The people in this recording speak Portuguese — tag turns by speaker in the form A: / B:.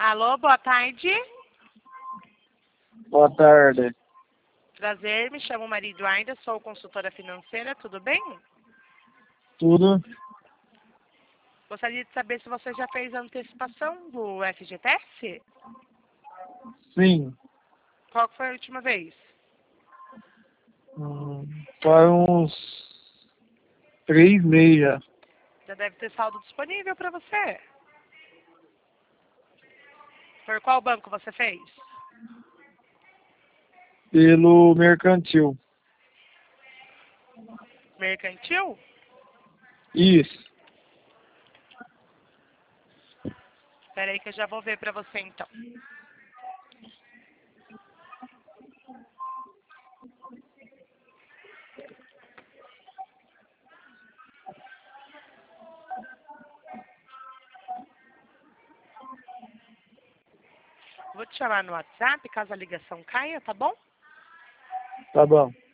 A: Alô, boa tarde.
B: Boa tarde.
A: Prazer, me chamo Maria Eduarda, sou consultora financeira, tudo bem?
B: Tudo?
A: Gostaria de saber se você já fez a antecipação do FGTS?
B: Sim.
A: Qual foi a última vez?
B: Faz uns 3 meses já.
A: Já deve ter saldo disponível para você. Por qual banco você fez?
B: Pelo mercantil.
A: Mercantil?
B: Isso.
A: Espera aí que eu já vou ver para você então. Vou te chamar no WhatsApp, caso a ligação caia, tá bom?
B: Tá bom.